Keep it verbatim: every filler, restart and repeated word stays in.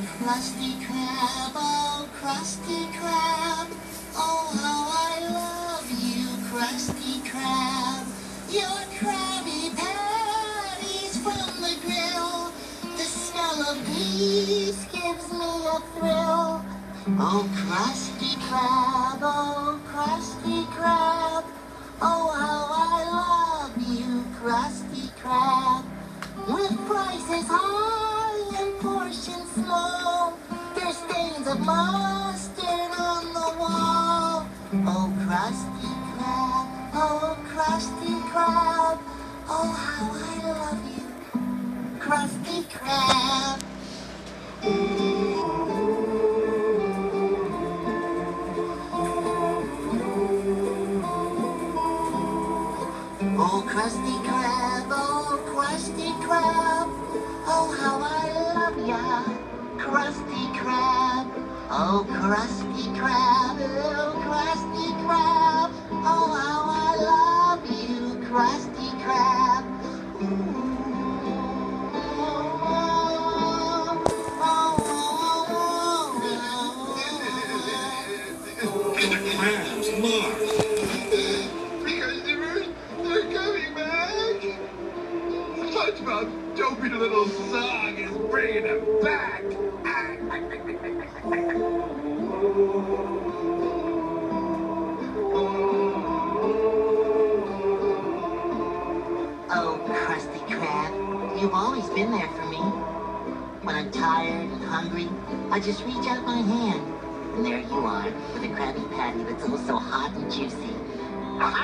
Krusty Krab, oh, Krusty Krab. Oh, how I love you, Krusty Krab. Your Krabby Patties from the grill. The smell of these gives me a thrill. Oh, Krusty Krab, oh, Krusty Krab. Oh, how I love you, Krusty Krab. With prices high and portions small, there's stains of mustard on the wall. Oh, Krusty Krab, oh, Krusty Krab. Oh, how I love you, Krusty Krab. Oh, Krusty Krab, oh, Krusty Krab. Oh, how I love ya, Krusty Krab. Oh, Krusty Krab, oh, Krusty Krab. Oh, how I love you, Krusty Krab. Crabs, Mark. Because they're, they're coming back. SpongeBob's dopey little song is bringing them back. Oh, Krusty Krab, you've always been there for me. When I'm tired and hungry, I just reach out my hand, and there you are, with a Krabby Patty that's also hot and juicy.